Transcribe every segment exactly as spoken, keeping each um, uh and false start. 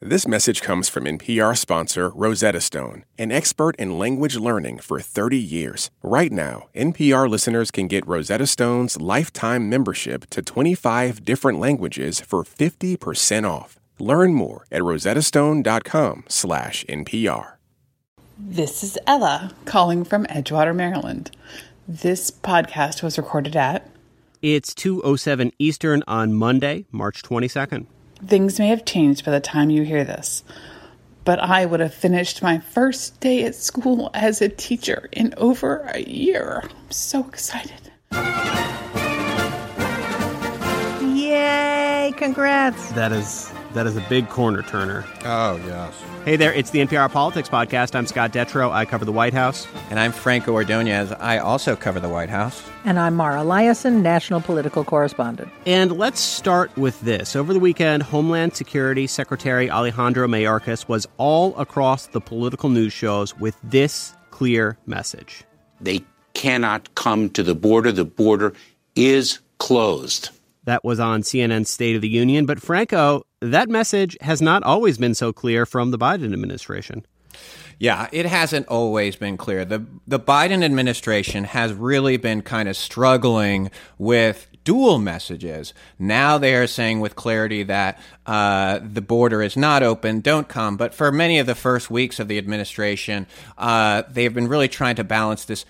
This message comes from N P R sponsor Rosetta Stone, an expert in language learning for thirty years. Right now, N P R listeners can get Rosetta Stone's lifetime membership to twenty-five different languages for fifty percent off. Learn more at rosettastone.com slash NPR. This is Ella calling from Edgewater, Maryland. This podcast was recorded at... It's two oh seven Eastern on Monday, March twenty-second. Things may have changed by the time you hear this, but I would have finished my first day at school as a teacher in over a year. I'm so excited. Yay, congrats. That is that is a big corner turner. Oh, yes. Hey there, it's the N P R Politics Podcast. I'm Scott Detrow. I cover the White House. And I'm Franco Ordonez. I also cover the White House. And I'm Mara Liasson, national political correspondent. And let's start with this. Over the weekend, Homeland Security Secretary Alejandro Mayorkas was all across the political news shows with this clear message. They cannot come to the border. The border is closed. That was on C N N's State of the Union. But Franco, that message has not always been so clear from the Biden administration. Yeah, it hasn't always been clear. The the Biden administration has really been kind of struggling with dual messages. Now they are saying with clarity that uh, the border is not open, don't come. But for many of the first weeks of the administration, uh, they have been really trying to balance this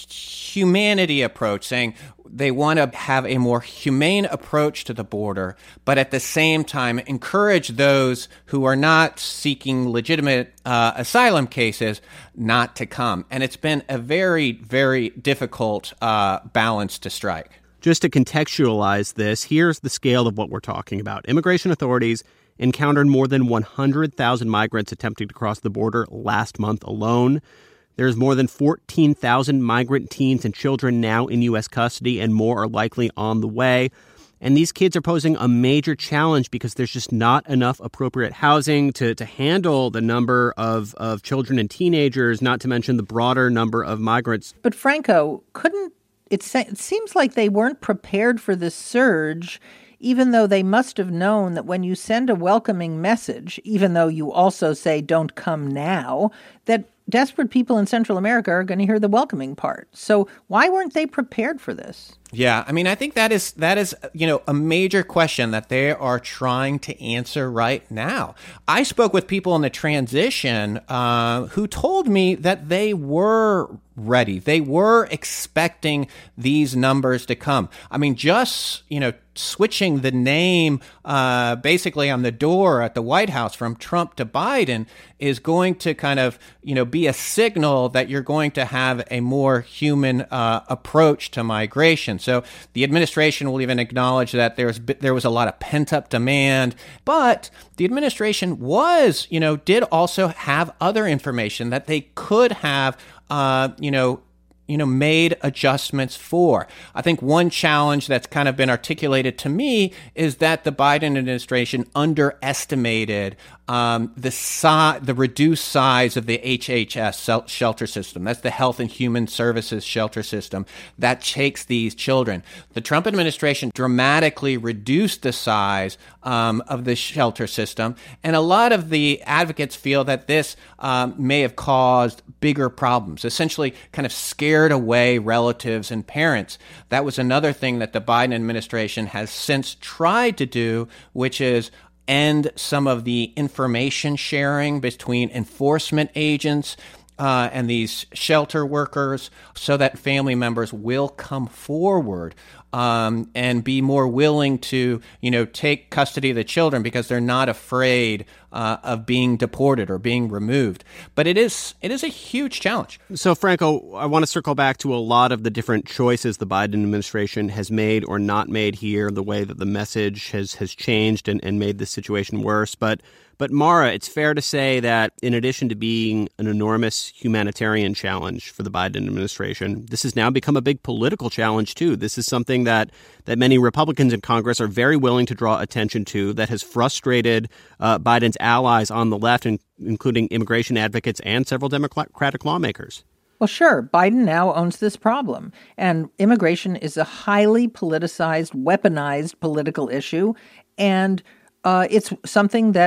humanity approach, saying they want to have a more humane approach to the border, but at the same time encourage those who are not seeking legitimate uh, asylum cases not to come. And it's been a very, very difficult uh, balance to strike. Just to contextualize this, here's the scale of what we're talking about. Immigration authorities encountered more than one hundred thousand migrants attempting to cross the border last month alone. There's more than fourteen thousand migrant teens and children now in U S custody, and more are likely on the way. And these kids are posing a major challenge because there's just not enough appropriate housing to, to handle the number of, of children and teenagers, not to mention the broader number of migrants. But Franco, couldn't it, se- it seems like they weren't prepared for this surge, even though they must have known that when you send a welcoming message, even though you also say don't come now, that desperate people in Central America are going to hear the welcoming part. So why weren't they prepared for this? Yeah, I mean, I think that is, that is, you know, a major question that they are trying to answer right now. I spoke with people in the transition uh, who told me that they were ready. They were expecting these numbers to come. I mean, just, you know, switching the name uh, basically on the door at the White House from Trump to Biden is going to kind of, you know, be a signal that you're going to have a more human uh, approach to migration. So the administration will even acknowledge that there's there was a lot of pent-up demand, but the administration was, you know, did also have other information that they could have, uh, you know, you know, made adjustments for. I think one challenge that's kind of been articulated to me is that the Biden administration underestimated um, the si- the reduced size of the H H S shelter system. That's the Health and Human Services shelter system that takes these children. The Trump administration dramatically reduced the size um, of the shelter system, and a lot of the advocates feel that this um, may have caused bigger problems, essentially kind of scared away relatives and parents. That was another thing that the Biden administration has since tried to do, which is end some of the information sharing between enforcement agents uh, and these shelter workers so that family members will come forward um, and be more willing to, you know, take custody of the children because they're not afraid uh, of being deported or being removed. But it is it is a huge challenge. So, Franco, I want to circle back to a lot of the different choices the Biden administration has made or not made here, the way that the message has has changed and, and made the situation worse. But But Mara, it's fair to say that in addition to being an enormous humanitarian challenge for the Biden administration, this has now become a big political challenge, too. This is something that, that many Republicans in Congress are very willing to draw attention to, that has frustrated uh, Biden's allies on the left, in, including immigration advocates and several Democratic lawmakers. Well, sure, Biden now owns this problem, and immigration is a highly politicized, weaponized political issue, and uh, it's something that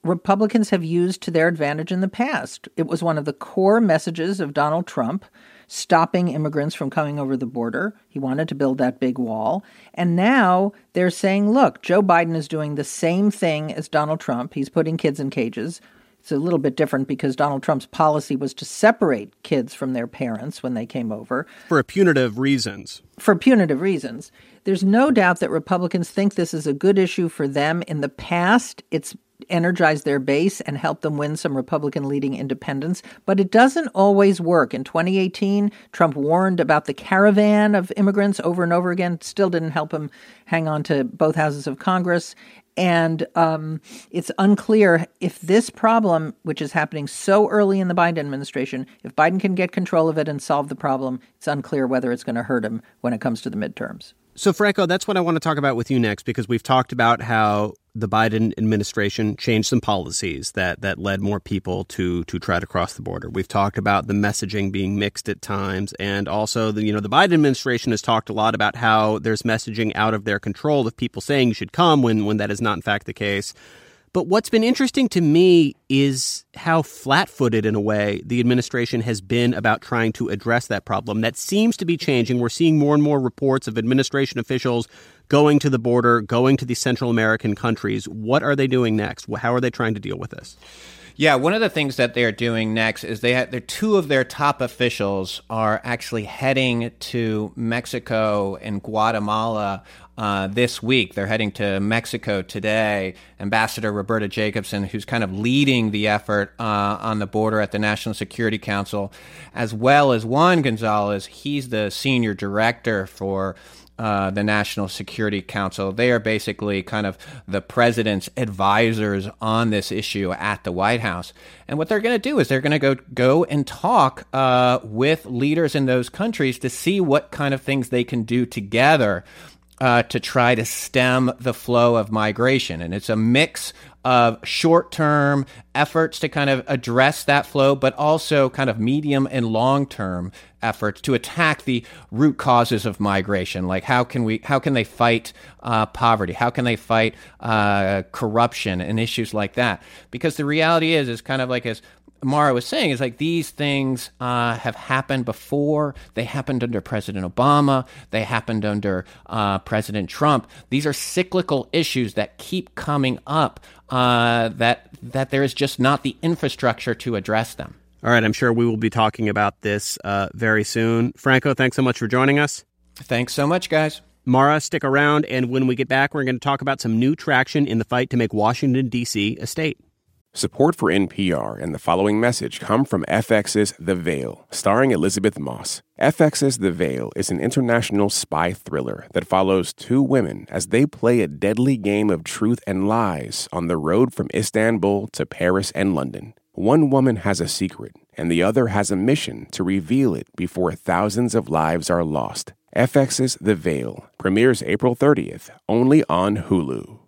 Republicans have used to their advantage in the past. It was one of the core messages of Donald Trump, stopping immigrants from coming over the border. He wanted to build that big wall. And now they're saying, look, Joe Biden is doing the same thing as Donald Trump. He's putting kids in cages. It's a little bit different because Donald Trump's policy was to separate kids from their parents when they came over. For punitive reasons. For punitive reasons. There's no doubt that Republicans think this is a good issue for them. In the past, it's energized their base and helped them win some Republican-leading independents. But it doesn't always work. In twenty eighteen, Trump warned about the caravan of immigrants over and over again. Still didn't help him hang on to both houses of Congress. And um, it's unclear if this problem, which is happening so early in the Biden administration, if Biden can get control of it and solve the problem, it's unclear whether it's going to hurt him when it comes to the midterms. So, Franco, that's what I want to talk about with you next, because we've talked about how the Biden administration changed some policies that that led more people to to try to cross the border. We've talked about the messaging being mixed at times, and also the you know the Biden administration has talked a lot about how there's messaging out of their control of people saying you should come when when that is not in fact the case. But what's been interesting to me is how flat-footed, in a way, the administration has been about trying to address that problem. That seems to be changing. We're seeing more and more reports of administration officials going to the border, going to these Central American countries. What are they doing next? How are they trying to deal with this? Yeah, one of the things that they're doing next is they have, two of their top officials are actually heading to Mexico and Guatemala uh, this week. They're heading to Mexico today. Ambassador Roberta Jacobson, who's kind of leading the effort uh, on the border at the National Security Council, as well as Juan Gonzalez. He's the senior director for Uh, the National Security Council. They are basically kind of the president's advisors on this issue at the White House. And what they're going to do is they're going to go go and talk uh, with leaders in those countries to see what kind of things they can do together uh, to try to stem the flow of migration. And it's a mix of short-term efforts to kind of address that flow, but also kind of medium and long-term efforts to attack the root causes of migration. Like how can we, how can they fight uh, poverty? How can they fight uh, corruption and issues like that? Because the reality is, is kind of like as Mara was saying, is like these things uh, have happened before. They happened under President Obama. They happened under uh, President Trump. These are cyclical issues that keep coming up, uh, that that there is just not the infrastructure to address them. All right, I'm sure we will be talking about this uh, very soon. Franco, thanks so much for joining us. Thanks so much, guys. Mara, stick around, and when we get back, we're going to talk about some new traction in the fight to make Washington, D C a state. Support for N P R and the following message come from F X's The Veil, starring Elizabeth Moss. F X's The Veil is an international spy thriller that follows two women as they play a deadly game of truth and lies on the road from Istanbul to Paris and London. One woman has a secret, and the other has a mission to reveal it before thousands of lives are lost. F X's The Veil premieres April thirtieth, only on Hulu.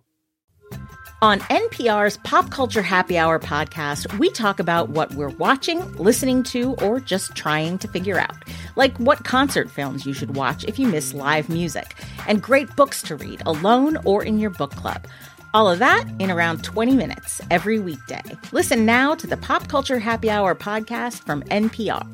On N P R's Pop Culture Happy Hour podcast, we talk about what we're watching, listening to, or just trying to figure out. Like what concert films you should watch if you miss live music, and great books to read alone or in your book club. All of that in around twenty minutes every weekday. Listen now to the Pop Culture Happy Hour podcast from N P R.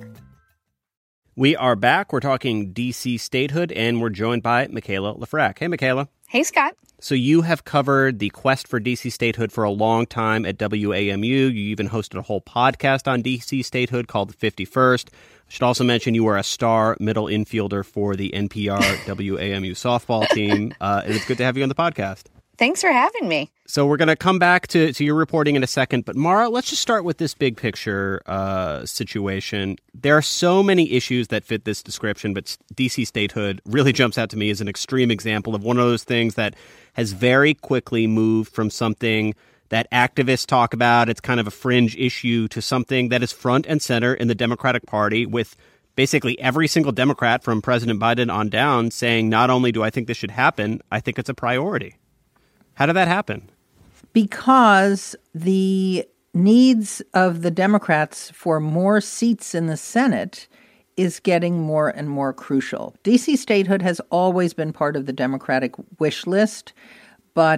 We are back. We're talking D C statehood, and we're joined by Michaela Lefrak. Hey, Michaela. Hey, Scott. So you have covered the quest for D C statehood for a long time at W A M U. You even hosted a whole podcast on D C statehood called The fifty-first. I should also mention you were a star middle infielder for the N P R W A M U softball team. Uh, and it's good to have you on the podcast. Thanks for having me. So we're going to come back to, to your reporting in a second. But Mara, let's just start with this big picture uh, situation. There are so many issues that fit this description, but D C statehood really jumps out to me as an extreme example of one of those things that has very quickly moved from something that activists talk about, it's kind of a fringe issue, to something that is front and center in the Democratic Party, with basically every single Democrat from President Biden on down saying, not only do I think this should happen, I think it's a priority. How did that happen? Because the needs of the Democrats for more seats in the Senate is getting more and more crucial. D C statehood has always been part of the Democratic wish list, but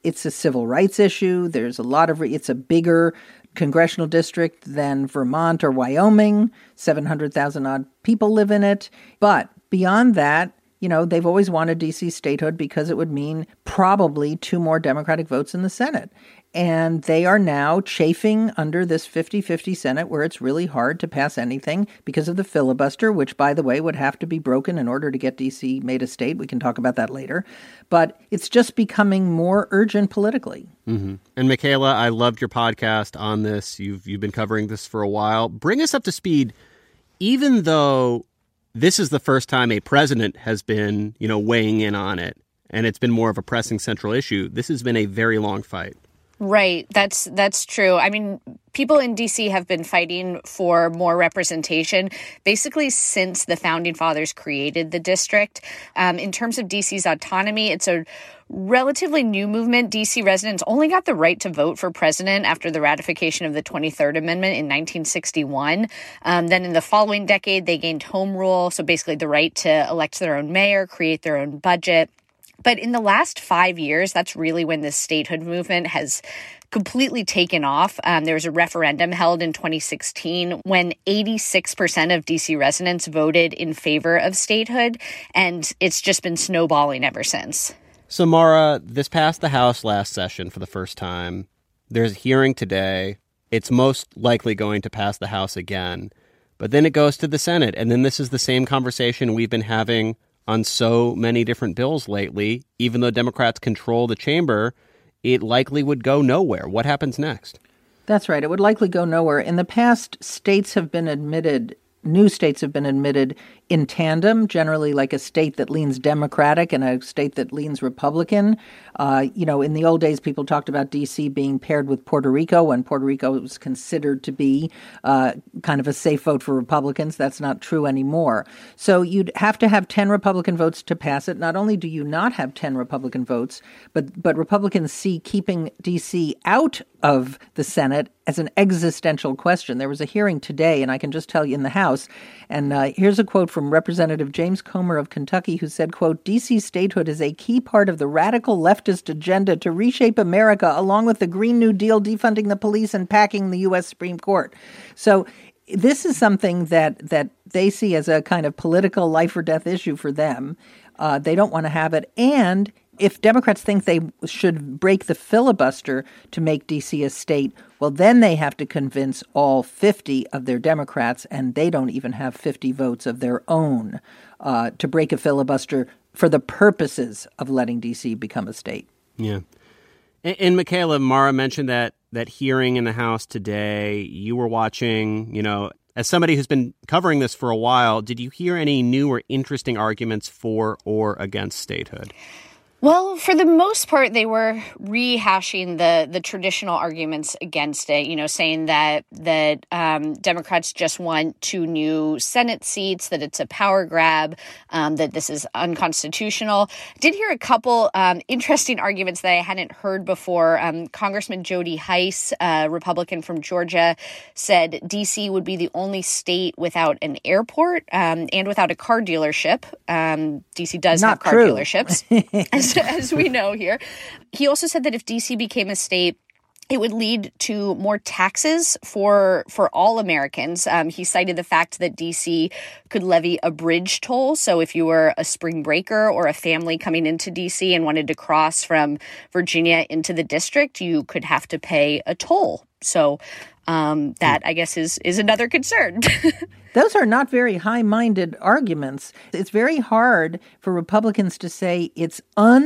it's a civil rights issue. There's a lot of, re- it's a bigger congressional district than Vermont or Wyoming. seven hundred thousand odd people live in it. But beyond that, you know, they've always wanted D C statehood because it would mean probably two more Democratic votes in the Senate. And they are now chafing under this fifty-fifty Senate where it's really hard to pass anything because of the filibuster, which, by the way, would have to be broken in order to get D C made a state. We can talk about that later. But it's just becoming more urgent politically. Mm-hmm. And Michaela, I loved your podcast on this. You've you've been covering this for a while. Bring us up to speed, even though this is the first time a president has been, you know, weighing in on it, and it's been more of a pressing central issue. This has been a very long fight. Right. That's that's true. I mean, people in D C have been fighting for more representation basically since the Founding Fathers created the district. Um, in terms of D C's autonomy, it's a relatively new movement. D C residents only got the right to vote for president after the ratification of the twenty-third Amendment in nineteen sixty-one. Um, then in the following decade, they gained home rule, so basically the right to elect their own mayor, create their own budget. But in the last five years, that's really when this statehood movement has completely taken off. Um, there was a referendum held in twenty sixteen when eighty-six percent of D C residents voted in favor of statehood, and it's just been snowballing ever since. So, Mara, this passed the House last session for the first time. There's a hearing today. It's most likely going to pass the House again. But then it goes to the Senate, and then this is the same conversation we've been having on so many different bills lately. Even though Democrats control the chamber, it likely would go nowhere. What happens next? That's right. It would likely go nowhere. In the past, states have been admitted, new states have been admitted in tandem, generally like a state that leans Democratic and a state that leans Republican. Uh, you know, in the old days, people talked about D C being paired with Puerto Rico when Puerto Rico was considered to be uh, kind of a safe vote for Republicans. That's not true anymore. So you'd have to have ten Republican votes to pass it. Not only do you not have ten Republican votes, but but Republicans see keeping D C out of the Senate as an existential question. There was a hearing today, and I can just tell you in the House, and uh, here's a quote from Representative James Comer of Kentucky, who said, quote, D C statehood is a key part of the radical leftist agenda to reshape America, along with the Green New Deal, defunding the police, and packing the U S Supreme Court. So this is something that, that they see as a kind of political life or death issue for them. Uh, they don't want to have it. And if Democrats think they should break the filibuster to make D C a state, well, then they have to convince all fifty of their Democrats, and they don't even have fifty votes of their own uh, to break a filibuster for the purposes of letting D C become a state. Yeah. And, and Michaela, Mara mentioned that that hearing in the House today. You were watching, you know, as somebody who's been covering this for a while, did you hear any new or interesting arguments for or against statehood? Well, for the most part, they were rehashing the the traditional arguments against it, you know, saying that that um, Democrats just want two new Senate seats, that it's a power grab, um, that this is unconstitutional. Did hear a couple um, interesting arguments that I hadn't heard before. Um, Congressman Jody Hice, a Republican from Georgia, said D C would be the only state without an airport um, and without a car dealership. Um, D C does Not have car true. dealerships. As, as we know here. He also said that if D C became a state, it would lead to more taxes for for all Americans. Um, he cited the fact that D C could levy a bridge toll. So if you were a spring breaker or a family coming into D C and wanted to cross from Virginia into the district, you could have to pay a toll. So um, that, I guess, is is another concern. Those are not very high-minded arguments. It's very hard for Republicans to say it's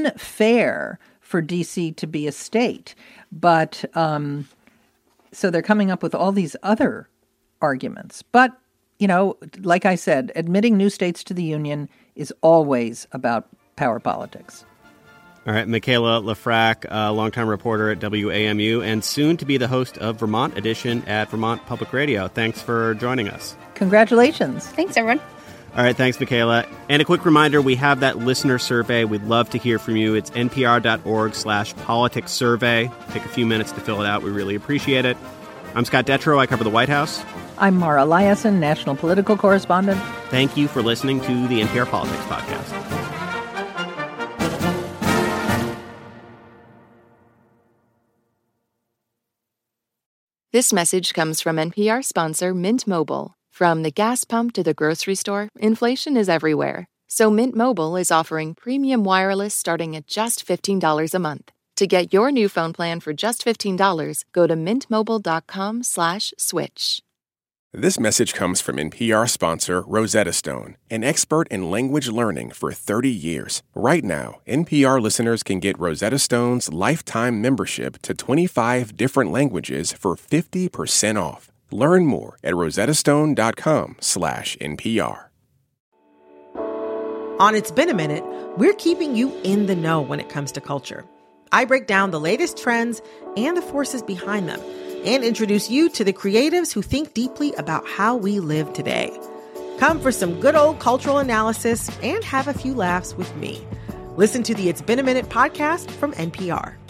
unfair for D C to be a state. But um, so they're coming up with all these other arguments. But, you know, like I said, admitting new states to the Union is always about power politics. All right, Michaela Lefrak, a longtime reporter at W A M U and soon to be the host of Vermont Edition at Vermont Public Radio. Thanks for joining us. Congratulations. Thanks, everyone. All right, thanks, Michaela. And a quick reminder, we have that listener survey. We'd love to hear from you. It's npr.org slash politics survey. Take a few minutes to fill it out. We really appreciate it. I'm Scott Detrow. I cover the White House. I'm Mara Liasson, national political correspondent. Thank you for listening to the N P R Politics Podcast. This message comes from N P R sponsor Mint Mobile. From the gas pump to the grocery store, inflation is everywhere. So Mint Mobile is offering premium wireless starting at just fifteen dollars a month. To get your new phone plan for just fifteen dollars, go to mintmobile.com slash switch. This message comes from N P R sponsor Rosetta Stone, an expert in language learning for thirty years. Right now, N P R listeners can get Rosetta Stone's lifetime membership to twenty-five different languages for fifty percent off. Learn more at rosettastone.com slash NPR. On It's Been a Minute, we're keeping you in the know when it comes to culture. I break down the latest trends and the forces behind them, and introduce you to the creatives who think deeply about how we live today. Come for some good old cultural analysis and have a few laughs with me. Listen to the It's Been a Minute podcast from N P R.